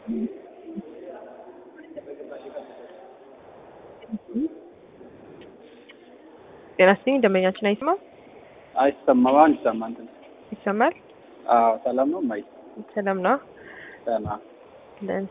ጤና ይስጥልኝ ደንበኛችን አይሰማም? አይሰማም። አሁን ይሰማል። ይሰማል? አዎ ሰላም ነው ማይ? ሰላም ነው። ሰላም ለን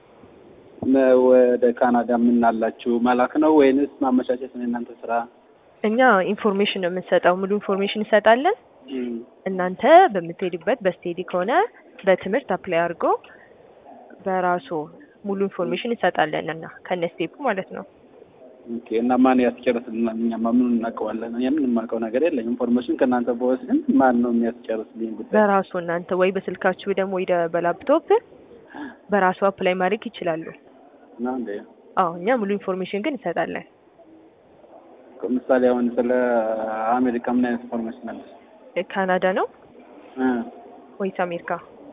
ወደ ካናዳ ምን አላችሁ መላክ ነው ወይንስ ማመቻቸት ነው እናንተ ስራ? እኛ ኢንፎርሜሽን ነው የምንሰጠው፣ ሙሉ ኢንፎርሜሽን እንሰጣለን። እናንተ በምትሄዱበት በስቴዲ ከሆነ በትምህርት አፕላይ አድርጎ በራሱ ሙሉ ኢንፎርሜሽን እንሰጣለን እና ከነስቴፑ ማለት ነው። ኦኬ። እና ማን ያስጨርስልናል? እኛ ምን እናውቀዋለን? የምን የማውቀው ነገር የለም። ኢንፎርሜሽን ከእናንተ በወስድን ማን ነው የሚያስጨርስልኝ ጉዳይ? በራሱ እናንተ ወይ በስልካችሁ ደግሞ ወይ በላፕቶፕ በራሱ አፕላይ ማድረግ ይችላሉ። እና እንዴ? አዎ እኛ ሙሉ ኢንፎርሜሽን ግን እንሰጣለን። ምሳሌ አሁን ስለ አሜሪካ ምን አይነት ኢንፎርሜሽን አለ? ካናዳ ነው ወይስ አሜሪካ?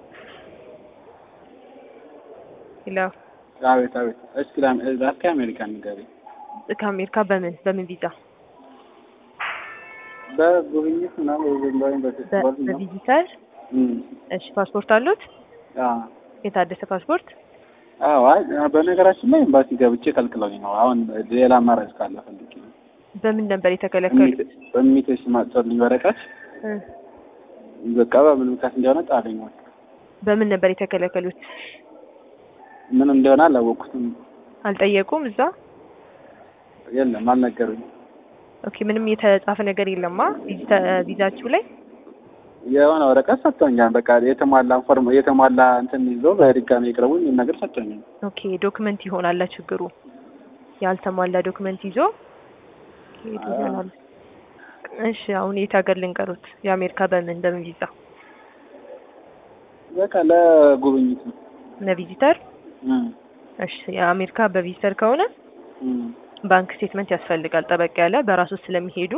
ሄሎ። አቤት አቤት። እስኪ ላስኪ አሜሪካ ንገሪ። ከአሜሪካ በምን ቪዛ? በጉብኝት ምናምን በቪዚተር። እሺ ፓስፖርት አሉት? አዎ። የታደሰ ፓስፖርት? አዎ። አይ በነገራችን ላይ ኤምባሲ ገብቼ ከልክለውኝ ነው። አሁን ሌላ አማራጭ ካለ ፈልጌ ነው። በምን ነበር የተከለከሉት? በኢንቪቴሽን ማጥቶልኝ ወረቀት በቃ በምን ምክንያት እንደሆነ ጣለኝ። በምን ነበር የተከለከሉት? ምን እንደሆነ አላወቅኩትም። አልጠየቁም እዛ? የለም አልነገሩኝም። ኦኬ። ምንም የተጻፈ ነገር የለማ ቪዛችሁ ላይ? የሆነ ወረቀት ሰጥቶኛል። በቃ የተሟላ እንትን ይዞ በድጋሚ ይቅረቡኝ ነገር ሰጥቶኛል። ኦኬ። ዶክመንት ይሆናል ችግሩ። ያልተሟላ ዶክመንት ይዞ ይሆናል። እሺ አሁን የት ሀገር ልንቀሩት? የአሜሪካ በምን ቪዛ? በቃ ለጉብኝት ነው። ለቪዚተር? እሺ የአሜሪካ በቪዚተር ከሆነ ባንክ ስቴትመንት ያስፈልጋል። ጠበቅ ያለ በራሱ ስለሚሄዱ።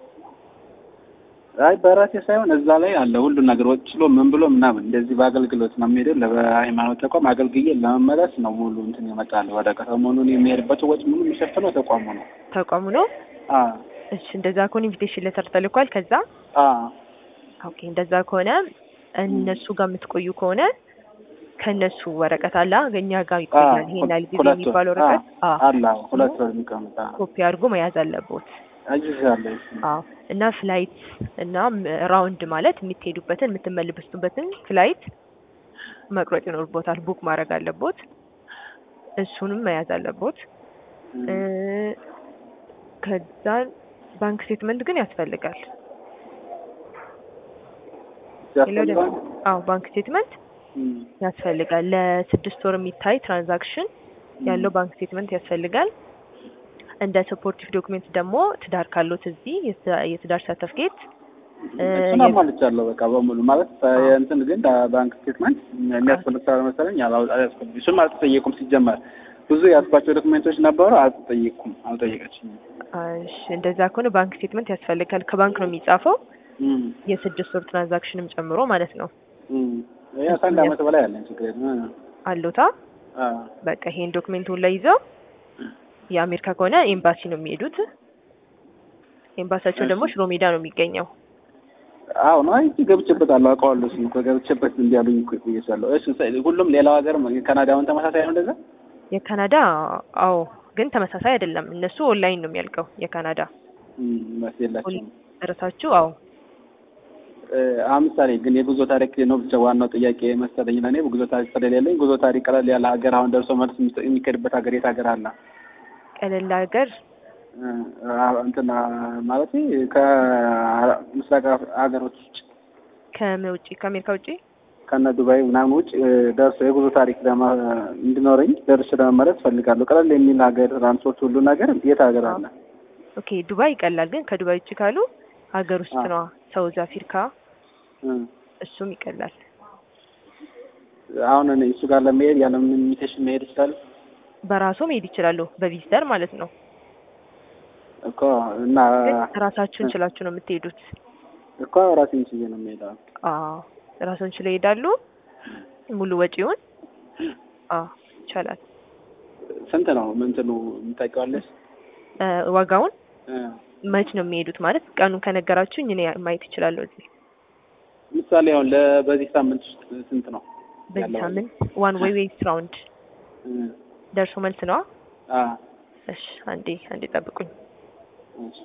አይ በራሴ ሳይሆን እዛ ላይ አለ ሁሉ ነገር ወጭሎ ምን ብሎ ምናምን እንደዚህ በአገልግሎት ነው የሚሄደው። ለሃይማኖት ተቋም አገልግዬ ለመመለስ ነው ሙሉ እንትን ይመጣል። ወደ ከተማውን የሚሄድበት ወጭ ሙሉ የሚሸፍነው ተቋሙ ነው። ተቋሙ ነው? እሺ እንደዛ ከሆነ ኢንቪቴሽን ሌተር ተልኳል ከዛ? ኦኬ። እንደዛ ከሆነ እነሱ ጋር የምትቆዩ ከሆነ ከነሱ ወረቀት አለ እኛ ጋር ይቆያል። ይሄናል ጊዜ የሚባል ወረቀት አለ። ሁለት ወር የሚቀመጣ ኮፒ አድርጎ መያዝ አለበት። አጅዛለሁ። እና ፍላይት እና ራውንድ ማለት የምትሄዱበትን የምትመለሱበትን ፍላይት መቁረጥ ይኖርቦታል። ቡክ ማድረግ አለበት። እሱንም መያዝ አለበት። ከዛ ባንክ ስቴትመንት ግን ያስፈልጋል። ባንክ ስቴትመንት ያስፈልጋል። ለ6 ወር የሚታይ ትራንዛክሽን ያለው ባንክ ስቴትመንት ያስፈልጋል። እንደ ሰፖርቲቭ ዶክመንት ደግሞ ትዳር ካሉት እዚህ የትዳር ሰርቲፊኬት እሱን አሟልቻለሁ። በቃ በሙሉ ማለት እንትን ግን ባንክ ስቴትመንት የሚያስፈልግ ሰው መሰለኝ አላስፈልግም። እሱን አልተጠየቁም። ሲጀመር ብዙ ያስባቸው ዶክመንቶች ነበሩ። አልጠየቀችኝም። እሺ እንደዛ ከሆነ ባንክ ስቴትመንት ያስፈልጋል። ከባንክ ነው የሚጻፈው። የ6 ወር ትራንዛክሽንም ጨምሮ ማለት ነው። ያ ከአንድ ዓመት በላይ ያለን ችግር የለም አሉታ። በቃ ይሄን ዶክመንቱን ላይ ይዘው የአሜሪካ ከሆነ ኤምባሲ ነው የሚሄዱት። ኤምባሲያቸው ደግሞ ሽሮ ሜዳ ነው የሚገኘው። አዎ ነው። አይ ገብቼበታለሁ፣ አውቀዋለሁ። እሱን እኮ ገብቼበት እንዲያሉኝ እኮ ይያሳለሁ። እሺ ሁሉም ሌላው ሀገር የካናዳውን ተመሳሳይ ነው እንደዛ? የካናዳ አዎ፣ ግን ተመሳሳይ አይደለም። እነሱ ኦንላይን ነው የሚያልቀው። የካናዳ መስየላችሁ እራሳችሁ? አዎ። ምሳሌ ግን የጉዞ ታሪክ ነው ብቻ ዋናው ጥያቄ መሰለኝ። ለኔ ጉዞ ታሪክ ስለሌለኝ ጉዞ ታሪክ ቀለል ያለ ሀገር አሁን ደርሶ መልስ የሚከድበት ሀገር የት ሀገር አለ? ቀለል ሀገር እንትና ማለት ከምስራቅ ሀገሮች ውጭ ከምን ውጪ? ከአሜሪካ ውጪ ከነ ዱባይ ምናምን ውጭ ደርሶ የጉዞ ታሪክ እንዲኖረኝ ደርሼ ለመመለስ ፈልጋለሁ። ቀለል የሚል ሀገር ትራንስፖርት ሁሉ ነገር የት ሀገር አለ? ኦኬ ዱባይ ይቀላል። ግን ከዱባይ ውጪ ካሉ ሀገር ውስጥ ነው ሳውዝ አፍሪካ። እሱም ይቀላል። አሁን እኔ እሱ ጋር ለመሄድ ያለ ምን ኢንቪቴሽን መሄድ ይችላል? በራሱ መሄድ ይችላሉ። በቪዚተር ማለት ነው እኮ። እና ራሳችሁን ችላችሁ ነው የምትሄዱት እኮ? ራሴን ችዬ ነው የምሄደው። ራሳችሁን ችለው ይሄዳሉ ሙሉ ወጪውን? ይቻላል። ስንት ነው ምንትኑ የምታውቂዋለሽ? ዋጋውን መች ነው የሚሄዱት ማለት ቀኑን ከነገራችሁኝ እኔ ማየት እችላለሁ እዚህ። ምሳሌ አሁን በዚህ ሳምንት ውስጥ ስንት ነው? በዚህ ሳምንት ዋን ዌይስ ራውንድ ደርሶ መልስ ነው? እሺ አንዴ ጠብቁኝ። እሺ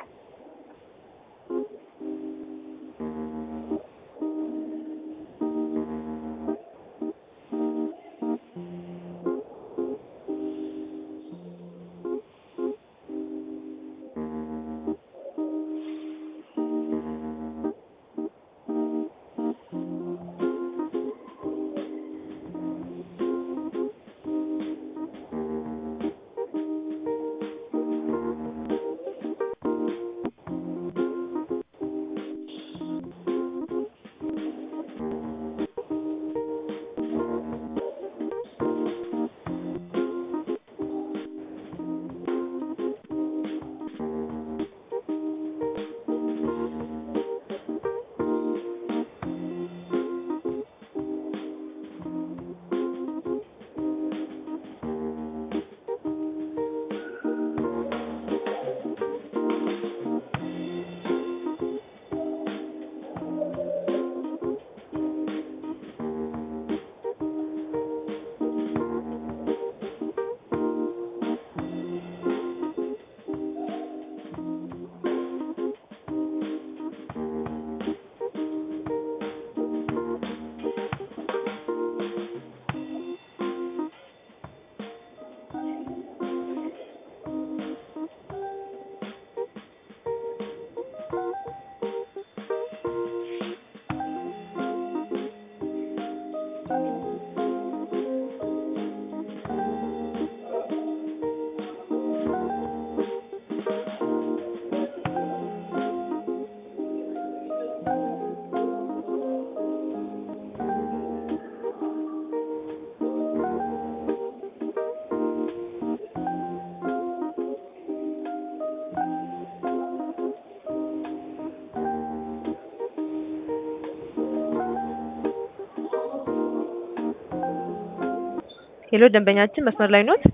ሄሎ ደንበኛችን መስመር ላይ ኖት?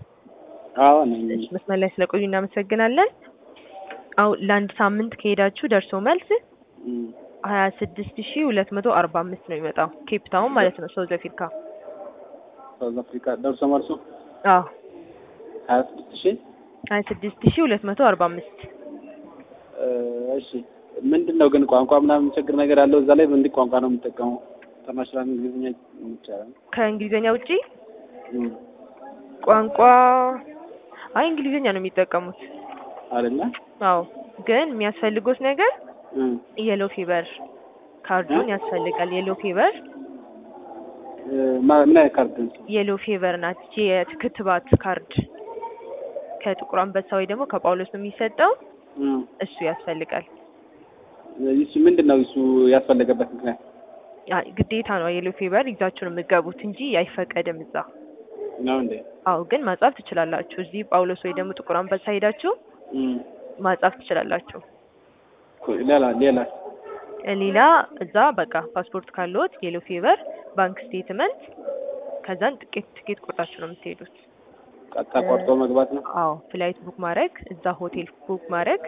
አዎ ነኝ። መስመር ላይ ስለቆዩ እናመሰግናለን። አው ለአንድ ሳምንት ከሄዳችሁ ደርሶ መልስ 26245 ነው የሚመጣው። ኬፕ ታውን ማለት ነው፣ ሳውዝ አፍሪካ። ሳውዝ አፍሪካ ደርሶ መልሱ? አዎ 26245። እሺ ምንድነው ግን ቋንቋ ምናምን ችግር ነገር አለው እዛ ላይ? ምን ቋንቋ ነው የምትጠቀመው? ኢንተርናሽናል እንግሊዝኛ ይቻላል? ከእንግሊዝኛ ውጪ ቋንቋ እንግሊዝኛ ነው የሚጠቀሙት አይደለ? አዎ ግን የሚያስፈልጉት ነገር የሎ ፊቨር ካርዱን ያስፈልጋል። የሎ ፊቨር ምን አይነት ካርድ? የሎ ፊቨር ናት የክትባት ካርድ ከጥቁር አንበሳ ወይ ደግሞ ከጳውሎስ ነው የሚሰጠው። እሱ ያስፈልጋል። እሱ ምንድነው እሱ ያስፈልገበት ምክንያት? ግዴታ ነው የሎ ፊቨር ይዛችሁ ነው የምትገቡት እንጂ አይፈቀድም እዛ ነው እንዴ? አዎ ግን ማጻፍ ትችላላችሁ። እዚህ ጳውሎስ ወይ ደግሞ ጥቁር አንበሳ ሄዳችሁ ማጻፍ ትችላላችሁ። ሌላ እዛ በቃ ፓስፖርት ካለዎት የሎ ፊቨር፣ ባንክ ስቴትመንት፣ ከዛን ትኬት ቆርጣችሁ ነው የምትሄዱት። ቀጥታ ቆርጦ መግባት ነው? አዎ ፍላይት ቡክ ማድረግ፣ እዛ ሆቴል ቡክ ማድረግ።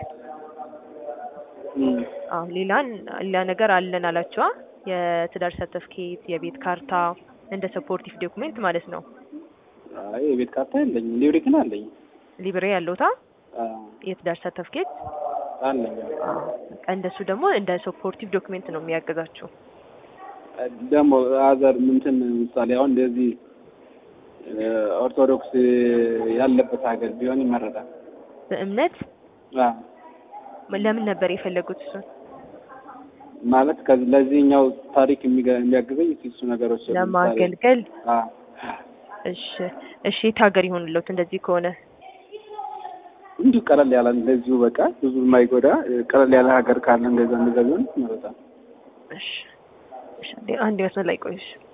አዎ ሌላ ነገር አለን አላችኋ? የትዳር ሰርተፍኬት፣ የቤት ካርታ እንደ ሰፖርቲቭ ዶክመንት ማለት ነው። አይ የቤት ካርታ የለኝም፣ ሊብሬ ግን አለኝ። ሊብሬ ያለውታ? የትዳር ሰርተፍኬት አለኝ። እንደሱ ደግሞ እንደ ሰፖርቲቭ ዶክመንት ነው የሚያገዛችሁ። ደግሞ አዘር ምንትን ምሳሌ አሁን እንደዚህ ኦርቶዶክስ ያለበት ሀገር ቢሆን ይመረጣል። በእምነት ለምን ነበር የፈለጉት እሱ? ማለት ለዚህኛው ታሪክ የሚያግዘኝ እሱ ነገሮች ለማገልገል። እሺ የት ሀገር ይሆንልዎት እንደዚህ ከሆነ? እንዲሁ ቀለል ያለ እንደዚሁ በቃ ብዙ የማይጎዳ ቀለል ያለ ሀገር ካለ እንደዛ ቢሆን ይመረጣል። እሺ አንዴ መስመር ላይ ቆይሽ።